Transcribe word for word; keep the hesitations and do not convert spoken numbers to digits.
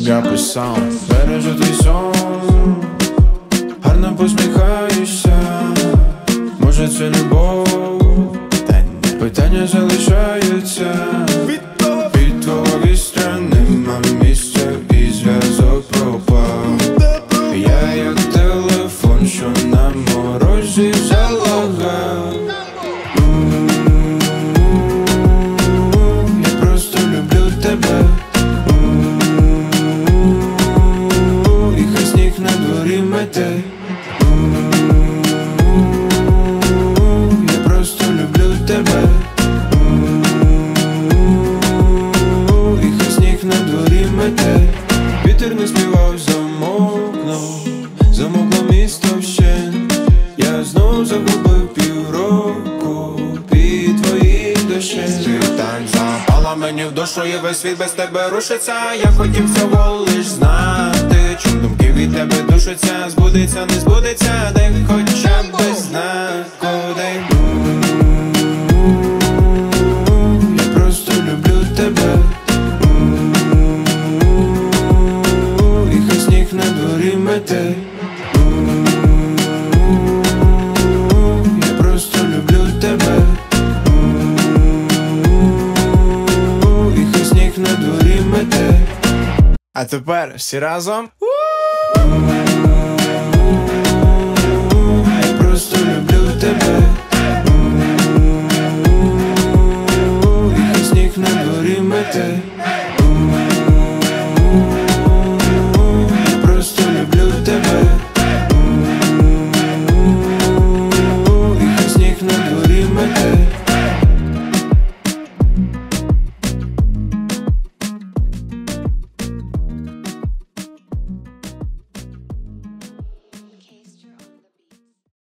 я писав. Бережу твій сон, гарно посміхаєшся. Може це любов? Питання залишаються. Під твого сторони нема місця і зв'язок пропав. Я як телефон, що на морозі залагав. Я просто люблю тебе. І хай сніг на дворі мете. Я просто люблю тебе. І хай сніг на дворі мете. Вітер не співав, замовкнув, замовкло місто вщент. Я знов загубив півроку під твоїх дощем. Світань запала мені в душу, і весь світ без тебе рушиться. Я хотів всього лиш знати, чим думки від тебе душаться. Збудеться, не збудеться, дай хоча б без знаку, дай. Я просто люблю тебе. І хай сніг на дворі мете. Я просто люблю тебе. І хай сніг на дворі мете. А тепер всі разом. Я просто люблю